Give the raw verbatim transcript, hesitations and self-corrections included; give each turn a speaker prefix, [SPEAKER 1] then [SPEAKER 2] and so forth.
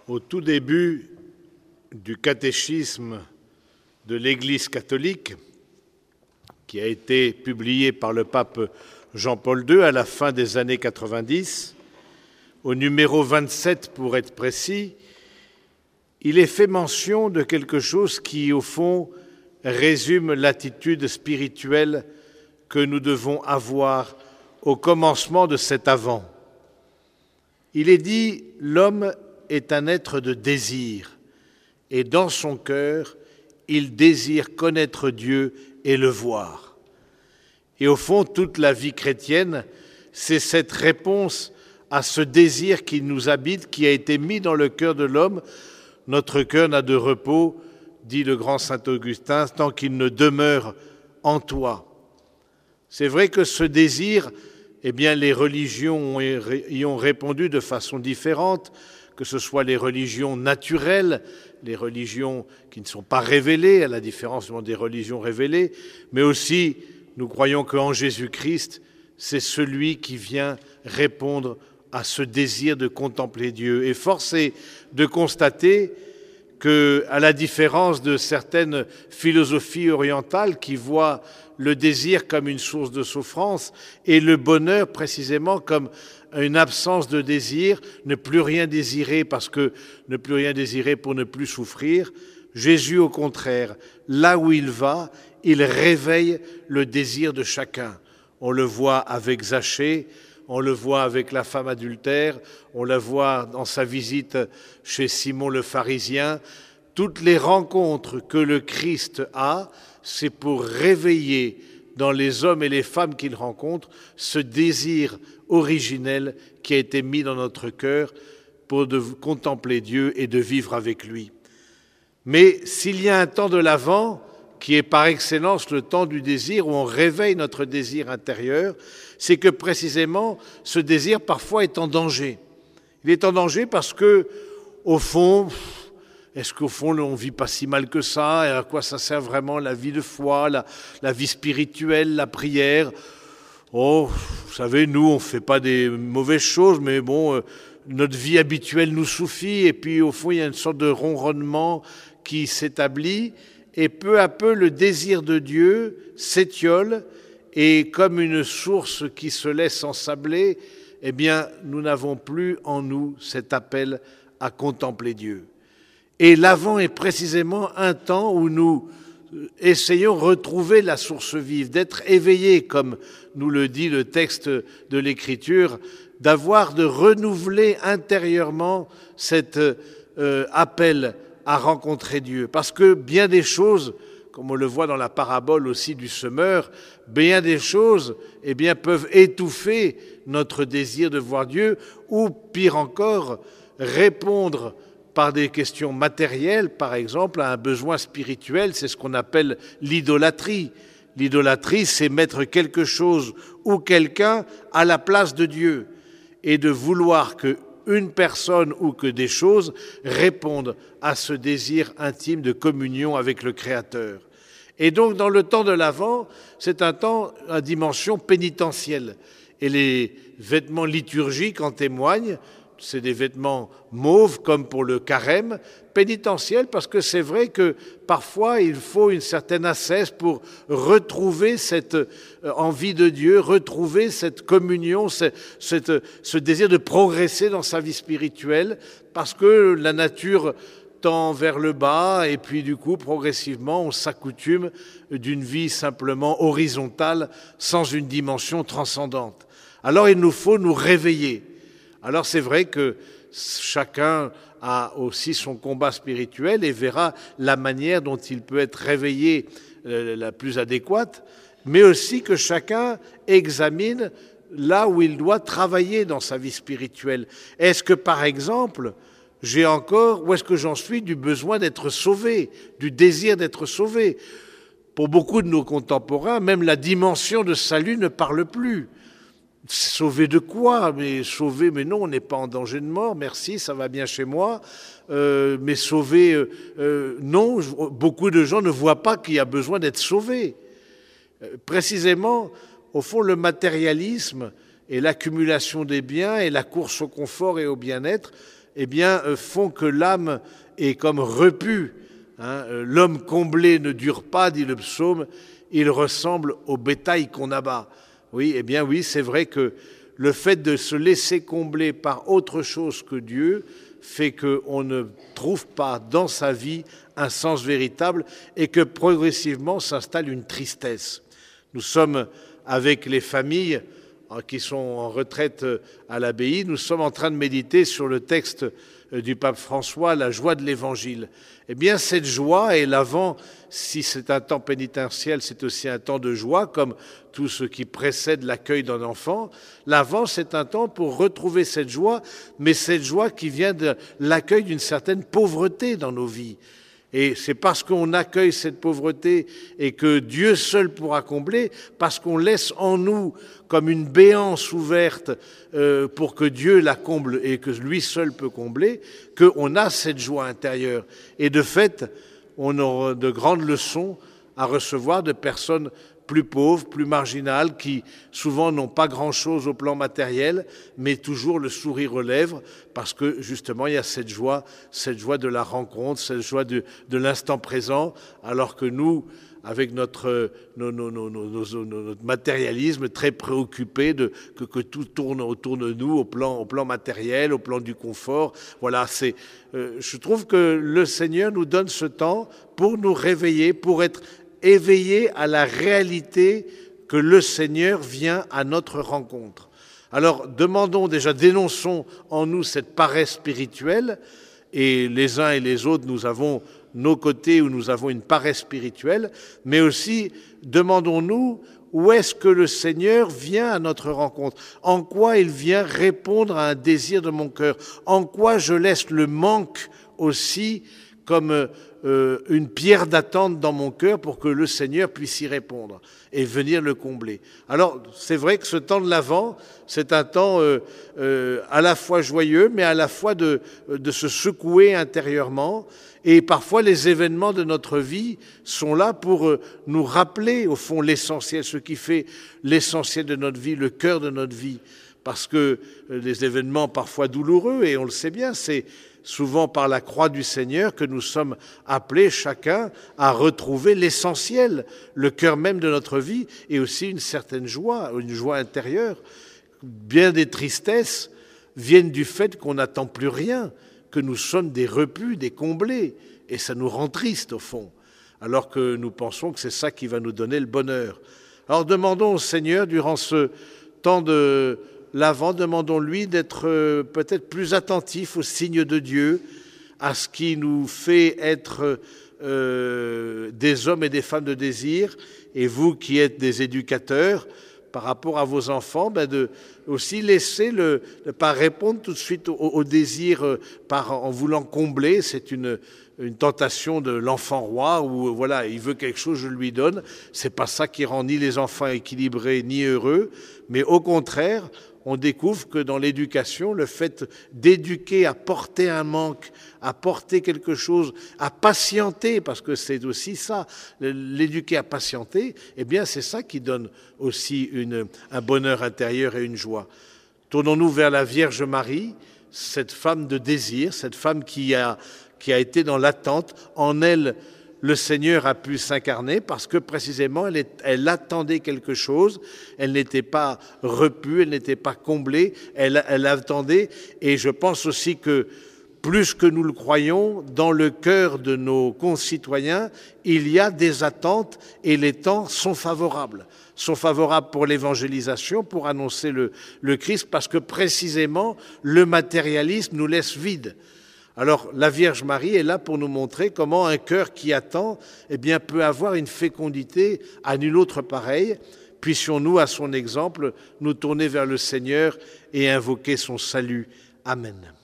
[SPEAKER 1] Au tout début du catéchisme de l'Église catholique, qui a été publié par le pape Jean-Paul deux à la fin des années quatre-vingt-dix, au numéro vingt-sept pour être précis, il est fait mention de quelque chose qui, au fond, résume l'attitude spirituelle que nous devons avoir au commencement de cet Avent. Il est dit « L'homme est un être de désir, et dans son cœur, il désire connaître Dieu et le voir. » Et au fond, toute la vie chrétienne, c'est cette réponse à ce désir qui nous habite, qui a été mis dans le cœur de l'homme. Notre cœur n'a de repos, dit le grand saint Augustin, tant qu'il ne demeure en toi. C'est vrai que ce désir, eh bien, les religions y ont répondu de façon différente, que ce soit les religions naturelles, les religions qui ne sont pas révélées, à la différence des religions révélées, mais aussi, nous croyons qu'en Jésus-Christ, c'est celui qui vient répondre à ce désir de contempler Dieu. Et force est de constater que, à la différence de certaines philosophies orientales qui voient le désir comme une source de souffrance et le bonheur précisément comme une absence de désir, ne plus rien désirer parce que ne plus rien désirer pour ne plus souffrir, Jésus, au contraire, là où il va, il réveille le désir de chacun. On le voit avec Zachée, on le voit avec la femme adultère, on la voit dans sa visite chez Simon le pharisien. Toutes les rencontres que le Christ a, c'est pour réveiller dans les hommes et les femmes qu'il rencontre ce désir originel qui a été mis dans notre cœur pour de contempler Dieu et de vivre avec lui. Mais s'il y a un temps de l'Avent, qui est par excellence le temps du désir, où on réveille notre désir intérieur, c'est que précisément ce désir parfois est en danger. Il est en danger parce que, au fond, est-ce qu'au fond on ne vit pas si mal que ça? Et à quoi ça sert vraiment la vie de foi, la, la vie spirituelle, la prière? Oh, vous savez, nous on ne fait pas des mauvaises choses, mais bon, euh, notre vie habituelle nous suffit, et puis au fond il y a une sorte de ronronnement qui s'établit, et peu à peu le désir de Dieu s'étiole, et comme une source qui se laisse ensabler, eh bien nous n'avons plus en nous cet appel à contempler Dieu. Et l'Avent est précisément un temps où nous essayons de retrouver la source vive, d'être éveillés, comme nous le dit le texte de l'Écriture, d'avoir, de renouveler intérieurement cet euh, appel à rencontrer Dieu. Parce que bien des choses, comme on le voit dans la parabole aussi du semeur, bien des choses eh bien, peuvent étouffer notre désir de voir Dieu, ou pire encore, répondre par des questions matérielles, par exemple, à un besoin spirituel. C'est ce qu'on appelle l'idolâtrie. L'idolâtrie, c'est mettre quelque chose ou quelqu'un à la place de Dieu et de vouloir qu'une personne ou que des choses répondent à ce désir intime de communion avec le Créateur. Et donc, dans le temps de l'Avent, c'est un temps à dimension pénitentielle. Et les vêtements liturgiques en témoignent. C'est des vêtements mauves, comme pour le carême, pénitentiels, parce que c'est vrai que parfois il faut une certaine assise pour retrouver cette envie de Dieu, retrouver cette communion, ce, cette, ce désir de progresser dans sa vie spirituelle, parce que la nature tend vers le bas, et puis du coup, progressivement, on s'accoutume d'une vie simplement horizontale, sans une dimension transcendante. Alors il nous faut nous réveiller. Alors c'est vrai que chacun a aussi son combat spirituel et verra la manière dont il peut être réveillé la plus adéquate, mais aussi que chacun examine là où il doit travailler dans sa vie spirituelle. Est-ce que, par exemple, j'ai encore, où est-ce que j'en suis du besoin d'être sauvé, du désir d'être sauvé? Pour beaucoup de nos contemporains, même la dimension de salut ne parle plus. Sauvé de quoi? Mais sauvé, mais non, on n'est pas en danger de mort, merci, ça va bien chez moi. Euh, mais sauvé, euh, euh, non, beaucoup de gens ne voient pas qu'il y a besoin d'être sauvé. Euh, précisément, au fond, le matérialisme et l'accumulation des biens et la course au confort et au bien-être eh bien, font que l'âme est comme repue. Hein. L'homme comblé ne dure pas, dit le psaume, il ressemble au bétail qu'on abat. Oui, eh bien oui, c'est vrai que le fait de se laisser combler par autre chose que Dieu fait qu'on ne trouve pas dans sa vie un sens véritable et que progressivement s'installe une tristesse. Nous sommes avec les familles qui sont en retraite à l'abbaye, nous sommes en train de méditer sur le texte du pape François, la joie de l'Évangile. Eh bien, cette joie, et l'Avent, si c'est un temps pénitentiel, c'est aussi un temps de joie, comme tout ce qui précède l'accueil d'un enfant. L'Avent, c'est un temps pour retrouver cette joie, mais cette joie qui vient de l'accueil d'une certaine pauvreté dans nos vies. Et c'est parce qu'on accueille cette pauvreté et que Dieu seul pourra combler, parce qu'on laisse en nous comme une béance ouverte euh, pour que Dieu la comble et que lui seul peut combler, qu'on a cette joie intérieure. Et de fait, on aura de grandes leçons à recevoir de personnes plus pauvres, plus marginales, qui souvent n'ont pas grand-chose au plan matériel, mais toujours le sourire aux lèvres, parce que justement il y a cette joie, cette joie de la rencontre, cette joie de, de l'instant présent, alors que nous, avec notre, nos, nos, nos, nos, notre matérialisme très préoccupé de que, que tout tourne autour de nous au plan, au plan matériel, au plan du confort. Voilà, c'est. Euh, je trouve que le Seigneur nous donne ce temps pour nous réveiller, pour être éveillés à la réalité que le Seigneur vient à notre rencontre. Alors demandons déjà, dénonçons en nous cette paresse spirituelle, et les uns et les autres, nous avons nos côtés où nous avons une paresse spirituelle, mais aussi demandons-nous où est-ce que le Seigneur vient à notre rencontre, en quoi il vient répondre à un désir de mon cœur, en quoi je laisse le manque aussi comme euh, une pierre d'attente dans mon cœur pour que le Seigneur puisse y répondre et venir le combler. Alors, c'est vrai que ce temps de l'Avent, c'est un temps euh, euh, à la fois joyeux, mais à la fois de, de se secouer intérieurement. Et parfois, les événements de notre vie sont là pour euh, nous rappeler, au fond, l'essentiel, ce qui fait l'essentiel de notre vie, le cœur de notre vie. Parce que euh, les événements parfois douloureux, et on le sait bien, c'est souvent par la croix du Seigneur que nous sommes appelés chacun à retrouver l'essentiel, le cœur même de notre vie, et aussi une certaine joie, une joie intérieure. Bien des tristesses viennent du fait qu'on n'attend plus rien, que nous sommes des repus, des comblés, et ça nous rend tristes au fond, alors que nous pensons que c'est ça qui va nous donner le bonheur. Alors demandons au Seigneur, durant ce temps de l'Avent, demandons-lui d'être euh, peut-être plus attentif aux signes de Dieu, à ce qui nous fait être euh, des hommes et des femmes de désir, et vous qui êtes des éducateurs, par rapport à vos enfants, ben de aussi laisser le, ne pas répondre tout de suite au, au désir euh, par, en voulant combler. C'est une, une tentation de l'enfant roi où voilà, il veut quelque chose, je lui donne. C'est pas ça qui rend ni les enfants équilibrés ni heureux, mais au contraire, on découvre que dans l'éducation, le fait d'éduquer à porter un manque, à porter quelque chose, à patienter, parce que c'est aussi ça, l'éduquer à patienter, eh bien c'est ça qui donne aussi une, un bonheur intérieur et une joie. Tournons-nous vers la Vierge Marie, cette femme de désir, cette femme qui a, qui a été dans l'attente. En elle, le Seigneur a pu s'incarner parce que précisément elle, est, elle attendait quelque chose, elle n'était pas repue, elle n'était pas comblée, elle, elle attendait. Et je pense aussi que plus que nous le croyons, dans le cœur de nos concitoyens, il y a des attentes et les temps sont favorables. Sont favorables pour l'évangélisation, pour annoncer le, le Christ, parce que précisément le matérialisme nous laisse vides. Alors la Vierge Marie est là pour nous montrer comment un cœur qui attend eh bien, peut avoir une fécondité à nul autre pareille. Puissions-nous, à son exemple, nous tourner vers le Seigneur et invoquer son salut. Amen.